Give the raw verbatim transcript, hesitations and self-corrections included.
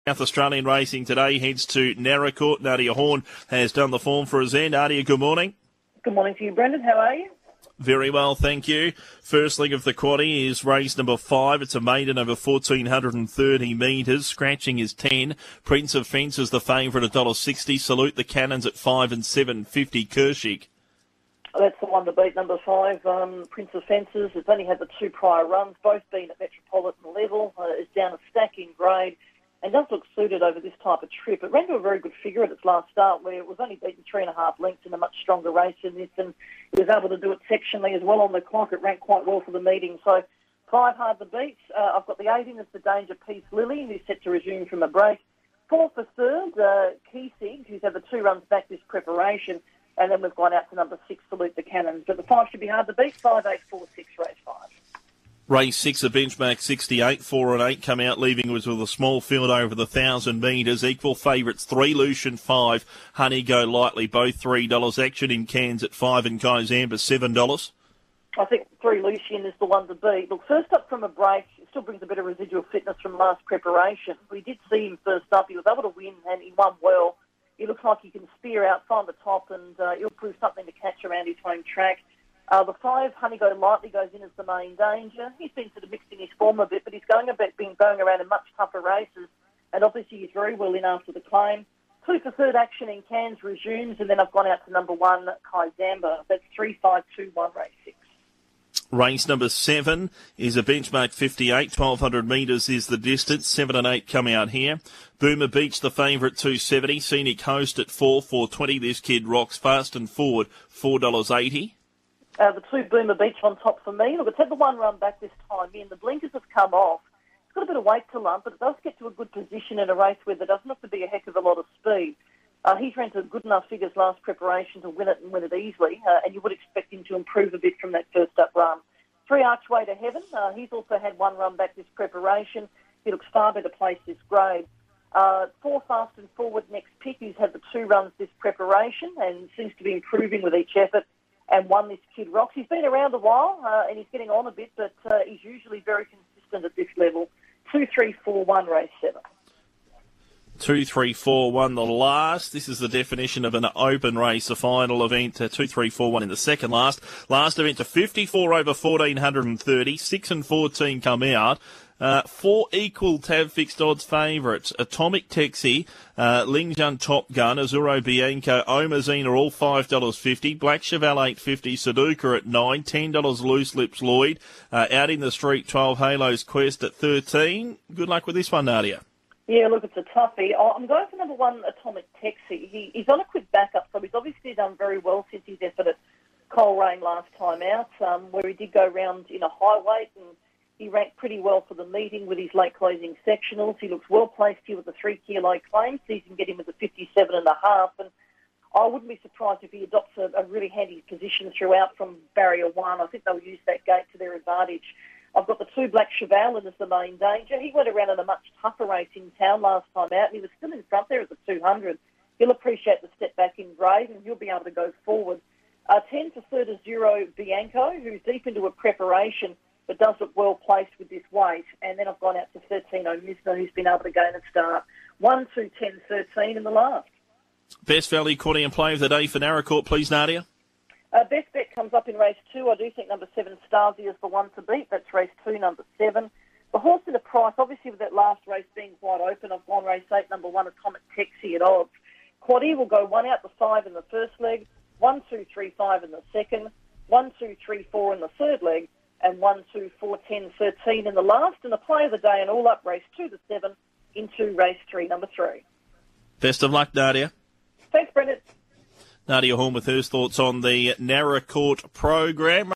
South Australian racing today heads to Narra Court. Nadia Horn has done the form for us there. Nadia, good morning. Good morning to you, Brendan. How are you? Very well, thank you. First leg of the quaddie is race number five. It's a maiden over one thousand four hundred thirty metres. Scratching is ten. Prince of Fence is the favourite at one dollar sixty. Salute the Cannons at five and seven fifty. Kershik. That's the one to beat, number five, um, Prince of Fences. It's only had the two prior runs, both been at Metropolitan level. Uh, it's down a stack in grade and does look suited over this type of trip. It ran to a very good figure at its last start, where it was only beaten three and a half lengths in a much stronger race than this, and it was able to do it sectionally as well on the clock. It ranked quite well for the meeting. So five hard to beat. Uh, I've got the eight in as the Danger Peace Lily, who's set to resume from a break. Four for third, uh, Keysig, who's had the two runs back this preparation. And then we've gone out to number six, Salute the Cannons. But the five should be hard to beat. Five, eight, four, six, race five. Race six, a benchmark sixty-eight, four and eight come out, leaving us with a small field over the thousand metres. Equal favourites, three, Lucian, five, Honey Go Lightly, both three dollars. Action in Cairns at five and Kizamba, seven dollars. I think three, Lucian, is the one to beat. Look, first up from a break, it still brings a bit of residual fitness from last preparation. We did see him first up. He was able to win and he won well. He looks like he can spear out, find the top, and uh, he'll prove something to catch around his home track. Uh, the five, Honey Go Lightly, goes in as the main danger. He's been sort of mixing his form a bit, but he's going a bit, been going around in much tougher races, and obviously he's very well in after the claim. Two for third, Action in Cairns resumes, and then I've gone out to number one, Kizamba. That's three, five, two, one, race six. Race number seven is a benchmark fifty-eight. twelve hundred metres is the distance. Seven and eight come out here. Boomer Beach, the favourite, two seventy. Scenic Host at four, four twenty. This kid rocks fast and forward, four dollars eighty. Uh, the two, Boomer Beach, on top for me. Look, it's had the one run back this time in. The blinkers have come off. It's got a bit of weight to lump, but it does get to a good position in a race where there doesn't have to be a heck of a lot of speed. Uh, he's ran to good enough figures last preparation to win it and win it easily, uh, and you would expect him to improve a bit from that first up run. Three, Archway to Heaven. Uh, he's also had one run back this preparation. He looks far better placed this grade. Uh, four, Fast and Forward, Next Pick, who's had the two runs this preparation and seems to be improving with each effort, and won this Kid Rocks. He's been around a while uh, and he's getting on a bit, but uh, he's usually very consistent at this level. Two, three, four, one, race seven. Two, three, four, one, the last. This is the definition of an open race, a final event. Uh, two, three, four, one in the second last. Last event to fifty-four over one thousand four hundred thirty. Six and fourteen come out. Uh, four equal tab fixed odds favourites. Atomic Taxi, uh, Lingzhan Top Gun, Azuro Bianco, Omazine are all five dollars fifty. Black Cheval eight fifty, Sudoku at nine, ten dollars Loose Lips Lloyd. Uh, out in the street, twelve Halos Quest at thirteen. Good luck with this one, Nadia. Yeah, look, it's a toughie. I'm going for number one, Atomic Taxi. He, he's on a quick backup, so he's obviously done very well since his effort at Coleraine last time out, um, where he did go round in a high weight, and he ranked pretty well for the meeting with his late closing sectionals. He looks well placed here with the three kilo claim, so you can get him with a fifty-seven and a half. And I wouldn't be surprised if he adopts a, a really handy position throughout from barrier one. I think they'll use that gate to their advantage. I've got the two, Black Cheval as the main danger. He went around in a much tougher race in town last time out, and he was still in front there at the two hundred. He'll appreciate the step back in grade, and he'll be able to go forward. Uh, ten for third, Azuro Bianco, who's deep into a preparation, but does look well placed with this weight. And then I've gone out to thirteen, Omisna, who's been able to gain a start. one, two, ten, thirteen in the last. Best value quaddie and play of the day for Narra Court, please, Nadia. Uh, best bet comes up in race two. I do think number seven, Starzy, is the one to beat. That's race two, number seven. The horse in the price, obviously with that last race being quite open, I've gone race eight, number one, Atomic Taxi at odds. Quaddie will go one out the five in the first leg, one, two, three, five in the second, one, two, three, four in the third leg, and one, two, four, ten, thirteen in the last. And the play of the day and all up race two to seven into race three, number three. Best of luck, Nadia. Thanks, Brendan. Nadia Horn with her thoughts on the Narra Court program.